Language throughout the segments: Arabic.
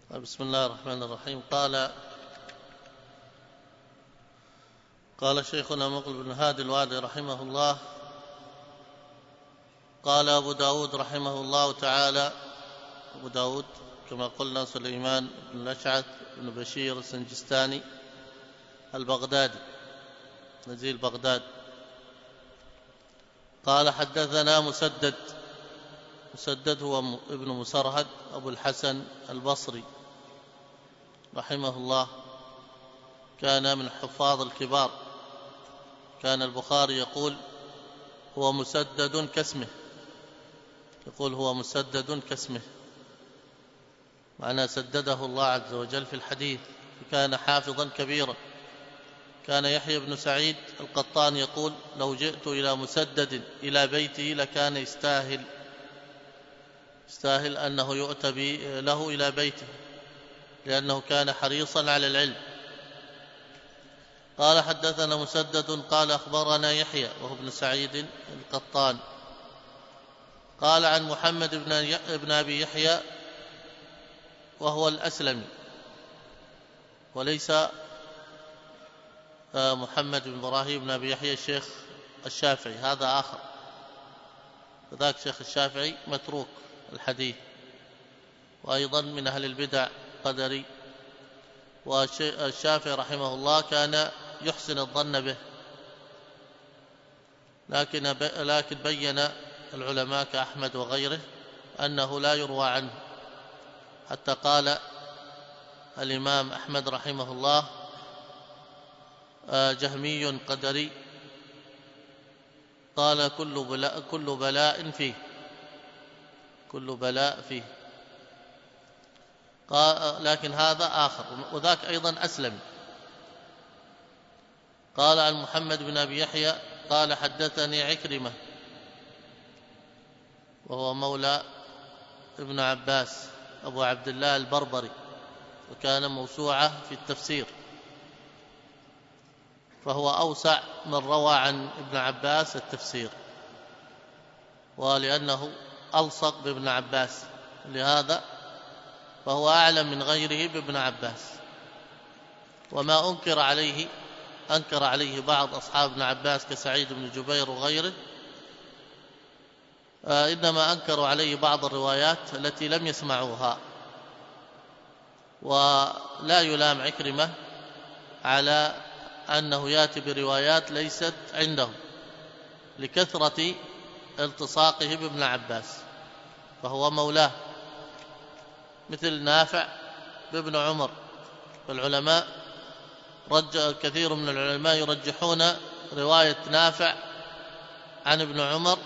بسم الله الرحمن الرحيم. قال شيخنا مقبل بن هادي الوادي رحمه الله: قال أبو داود رحمه الله تعالى، أبو داود كما قلنا سليمان بن الأشعث بن بشير السنجستاني البغدادي نزيل بغداد. قال: حدثنا مسدد هو ابن مسرهد أبو الحسن البصري رحمه الله، كان من الحفاظ الكبار. كان البخاري يقول هو مسدد كاسمه، معناه سدده الله عز وجل في الحديث، كان حافظا كبيرا. كان يحيى بن سعيد القطان يقول: لو جئت إلى مسدد إلى بيته لكان يستاهل أنه يؤتى له إلى بيته، لأنه كان حريصا على العلم. قال: حدثنا مسدد قال أخبرنا يحيى وهو ابن سعيد القطان قال عن محمد بن أبي يحيى وهو الأسلمي، وليس محمد بن إبراهيم بن أبي يحيى الشيخ الشافعي، هذا آخر، وذاك شيخ الشافعي متروك الحديث، وأيضا من أهل البدع قدري. والشافعي رحمه الله كان يحسن الظن به، لكن بين العلماء كأحمد وغيره أنه لا يروى عنه، حتى قال الإمام أحمد رحمه الله: جهمي قدري، قال كل بلاء فيه. قال: لكن هذا آخر، وذاك أيضا أسلم. قال عن محمد بن أبي يحيى قال: حدثني عكرمة وهو مولى ابن عباس أبو عبد الله البربري، وكان موسوعة في التفسير، فهو أوسع من روى عن ابن عباس التفسير، ولأنه ألصق بابن عباس، لهذا فهو أعلم من غيره بابن عباس. وما أنكر عليه بعض أصحاب ابن عباس كسعيد بن جبير وغيره، إنما أنكروا عليه بعض الروايات التي لم يسمعوها. ولا يلام عكرمة على أنه يأتي بروايات ليست عنده لكثرة التصاقه بابن عباس، فهو مولاه، مثل نافع بابن عمر. فالعلماء كثير من العلماء يرجحون رواية نافع عن ابن عمر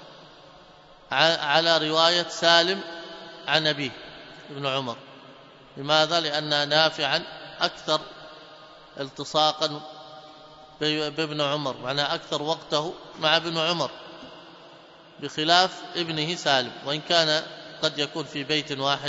على رواية سالم عن أبيه ابن عمر. لماذا؟ لأن نافعا أكثر التصاقا بابن عمر، معناه أكثر وقته مع ابن عمر، بخلاف ابنه سالم، وإن كان قد يكون في بيت واحد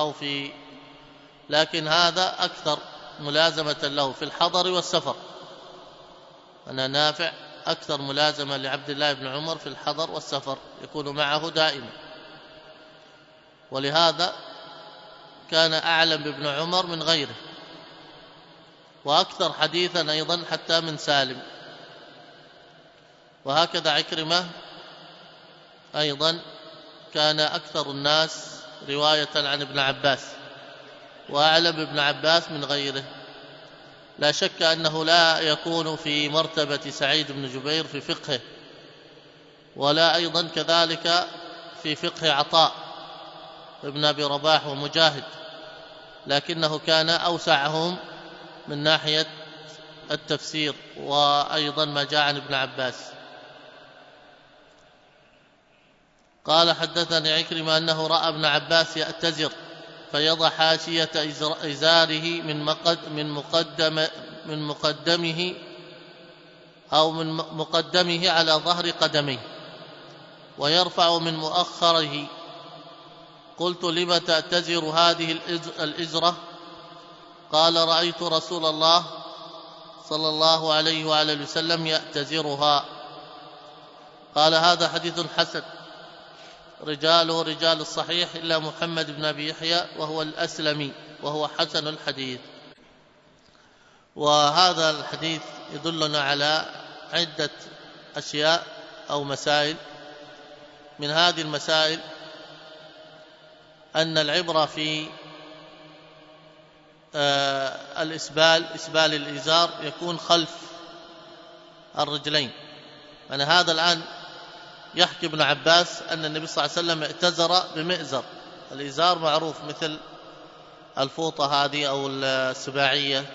لكن هذا أكثر ملازمة له في الحضر والسفر. أنا نافع أكثر ملازمة لعبد الله بن عمر في الحضر والسفر، يكون معه دائما، ولهذا كان أعلم بابن عمر من غيره، وأكثر حديثا أيضا حتى من سالم. وهكذا عكرمة أيضا كان أكثر الناس رواية عن ابن عباس، وأعلم ابن عباس من غيره. لا شك أنه لا يكون في مرتبة سعيد بن جبير في فقهه، ولا أيضا كذلك في فقه عطاء ابن أبي رباح ومجاهد، لكنه كان أوسعهم من ناحية التفسير، وأيضا ما جاء عن ابن عباس. قال: حدثني عكرمة أنه رأى ابن عباس يأتزر فيضع حاشية إزاره من مقدمه على ظهر قدميه، ويرفع من مؤخره. قلت: لم تأتزر هذه الإزرة؟ قال: رأيت رسول الله صلى الله عليه وآله وسلم يأتزرها. قال: هذا حديث حسن رجاله رجال الصحيح إلا محمد بن أبي يحيى وهو الأسلمي وهو حسن الحديث. وهذا الحديث يدلنا على عدة أشياء أو مسائل. من هذه المسائل أن العبرة في إسبال الإزار يكون خلف الرجلين. هذا الآن يحكي ابن عباس أن النبي صلى الله عليه وسلم ائتزر بمئزر. الإزار معروف مثل الفوطة هذه أو السباعية،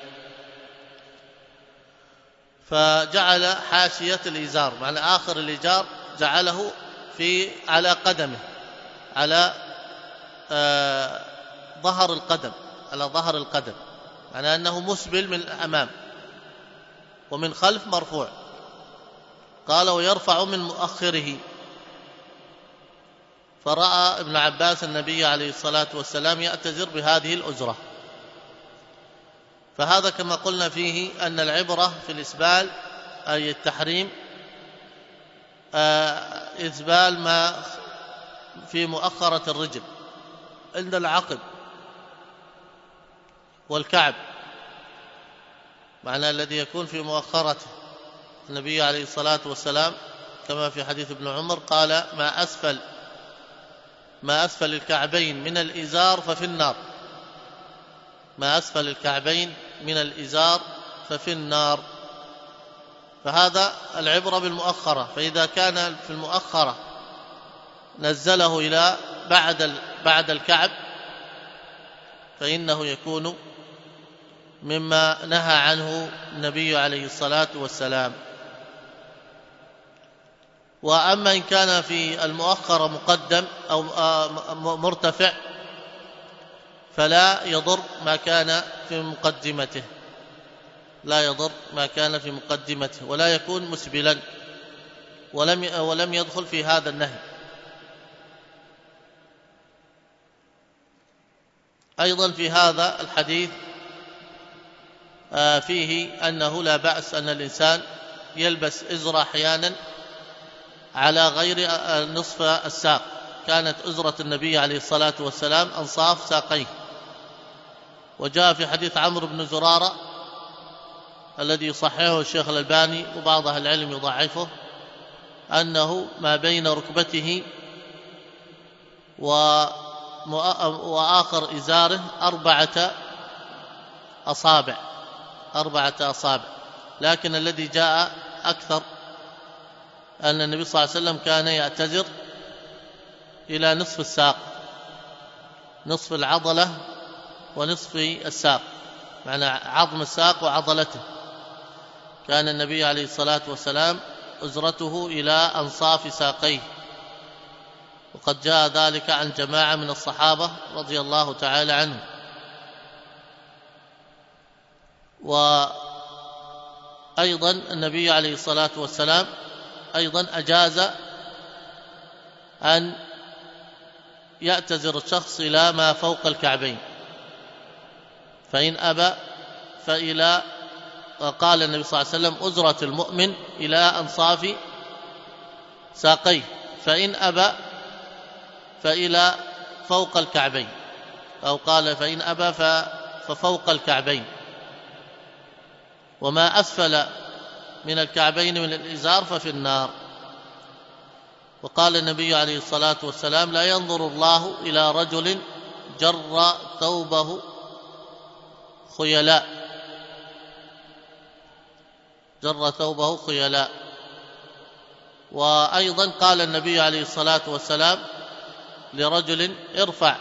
فجعل حاشية الإزار معنى آخر الإزار جعله على قدمه، على ظهر القدم، على ظهر القدم، معنى أنه مسبل من الأمام ومن خلف مرفوع. قال ويرفع من مؤخره. فرأى ابن عباس النبي عليه الصلاة والسلام يأتزر بهذه الأزرة. فهذا كما قلنا فيه أن العبرة في الإسبال أي التحريم إسبال ما في مؤخرة الرجل عند العقب والكعب، معنى الذي يكون في مؤخرته. النبي عليه الصلاة والسلام كما في حديث ابن عمر قال ما أسفل الكعبين من الإزار ففي النار، ما أسفل الكعبين من الإزار ففي النار. فهذا العبرة بالمؤخرة، فإذا كان في المؤخرة نزله إلى بعد الكعب فإنه يكون مما نهى عنه النبي عليه الصلاة والسلام. وأما إن كان في المؤخرة مقدم أو مرتفع فلا يضر ما كان في مقدمته، لا يضر ما كان في مقدمته، ولا يكون مسبلا، ولم يدخل في هذا النهي. أيضا في هذا الحديث فيه أنه لا بأس أن الإنسان يلبس إزرة أحيانا على غير نصف الساق. كانت إزرة النبي عليه الصلاة والسلام أنصاف ساقيه. وجاء في حديث عمرو بن زرارة الذي يصححه الشيخ الألباني وبعض أهل العلم يضعفه أنه ما بين ركبته وآخر إزاره 4 أصابع، لكن الذي جاء أكثر أن النبي صلى الله عليه وسلم كان يعتذر إلى نصف الساق، نصف العضلة ونصف الساق، معنى عظم الساق وعضلته. كان النبي عليه الصلاة والسلام أزرته إلى أنصاف ساقيه، وقد جاء ذلك عن جماعة من الصحابة رضي الله تعالى عنهم. وأيضا النبي عليه الصلاة والسلام أيضا أجاز أن يأتزر الشخص إلى ما فوق الكعبين، فإن أبى فإلى، قال النبي صلى الله عليه وسلم أزرة المؤمن إلى أنصاف ساقيه، فإن أبى فإلى فوق الكعبين، أو قال فإن أبى ففوق الكعبين، وما أسفل من الكعبين من الإزار ففي النار. وقال النبي عليه الصلاة والسلام لا ينظر الله إلى رجل جر ثوبه خيلاء. وأيضا قال النبي عليه الصلاة والسلام لرجل ارفع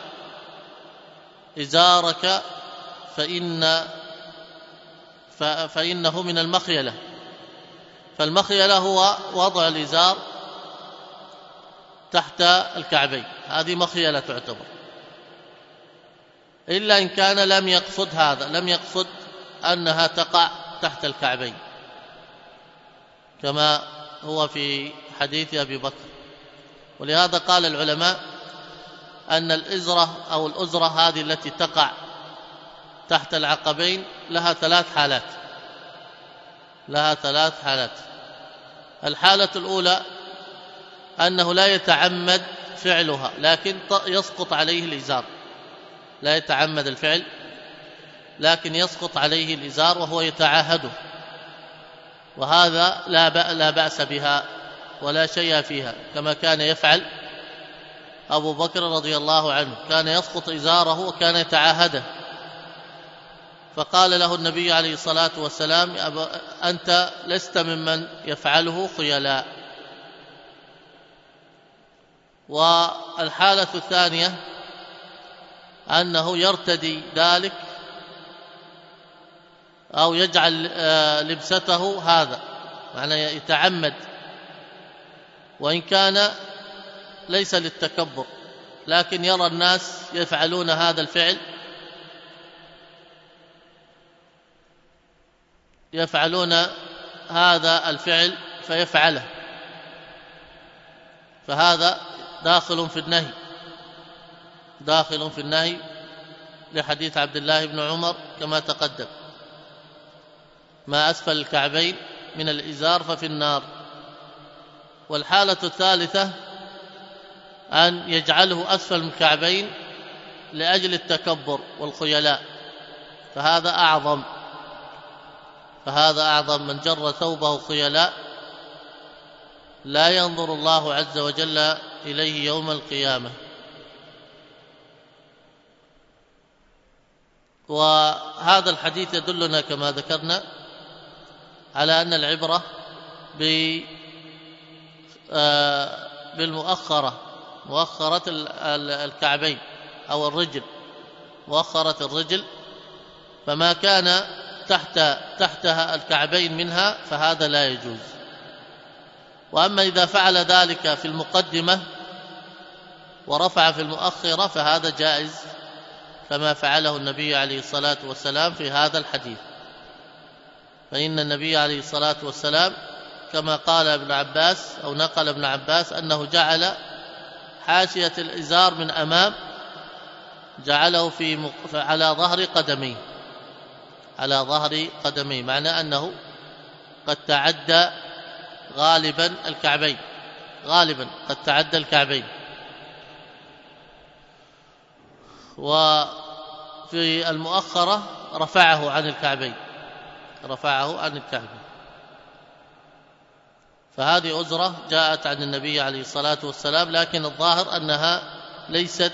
إزارك فإنه من المخيلة. فالمخيلة هو وضع الإزار تحت الكعبين، هذه مخيلة تعتبر، إلا إن كان لم يقصد هذا، لم يقصد أنها تقع تحت الكعبين، كما هو في حديث أبي بكر. ولهذا قال العلماء أن الإزرة أو الأزرة هذه التي تقع تحت العقبين لها 3 حالات، الحالة الأولى أنه لا يتعمد فعلها، لكن يسقط عليه الإزار، لا يتعمد الفعل لكن يسقط عليه الإزار وهو يتعاهده، وهذا لا بأس بها ولا شيء فيها، كما كان يفعل أبو بكر رضي الله عنه، كان يسقط إزاره وكان يتعاهده، فقال له النبي عليه الصلاة والسلام: أنت لست ممن يفعله خيلاء. والحالة الثانية أنه يرتدي ذلك أو يجعل لبسته هذا، معنى يتعمد، وإن كان ليس للتكبر، لكن يرى الناس يفعلون هذا الفعل، يفعلون هذا الفعل فيفعله، فهذا داخل في النهي لحديث عبد الله بن عمر كما تقدم: ما أسفل الكعبين من الإزار ففي النار. والحالة الثالثة أن يجعله أسفل من الكعبين لأجل التكبر والخيلاء، فهذا أعظم. من جر ثوبه خيلاء لا ينظر الله عز وجل إليه يوم القيامة. وهذا الحديث يدلنا كما ذكرنا على أن العبرة مؤخرة الكعبين أو الرجل، مؤخرة الرجل، فما كان تحتها الكعبين منها فهذا لا يجوز. وأما إذا فعل ذلك في المقدمة ورفع في المؤخرة فهذا جائز، كما فعله النبي عليه الصلاة والسلام في هذا الحديث. فإن النبي عليه الصلاة والسلام كما قال ابن عباس أو نقل ابن عباس أنه جعل حاشية الإزار من أمام، جعله على ظهر قدميه، معنى أنه قد تعدى غالبا قد تعدى الكعبين. وفي المؤخرة رفعه عن الكعبين. فهذه أزرة جاءت عن النبي عليه الصلاة والسلام، لكن الظاهر أنها ليست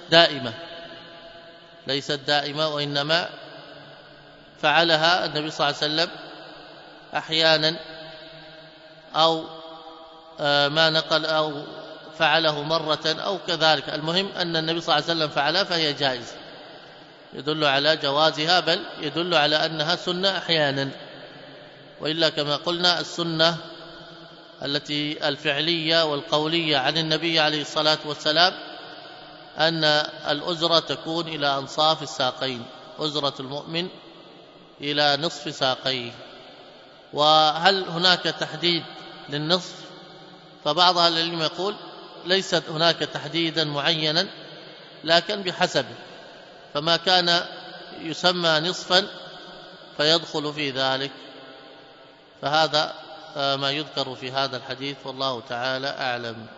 دائمة، وإنما فعلها النبي صلى الله عليه وسلم أحيانا، أو ما نقل أو فعله مرة أو كذلك. المهم أن النبي صلى الله عليه وسلم فعلها فهي جائزة، يدل على جوازها، بل يدل على أنها سنة أحيانا. وإلا كما قلنا السنة التي الفعلية والقولية عن النبي عليه الصلاة والسلام أن الأزرة تكون إلى أنصاف الساقين، أزرة المؤمن إلى نصف ساقيه. وهل هناك تحديد للنصف؟ فبعض أهل العلم يقول ليست هناك تحديدا معينا، لكن بحسبه، فما كان يسمى نصفا فيدخل في ذلك. فهذا ما يذكر في هذا الحديث، والله تعالى أعلم.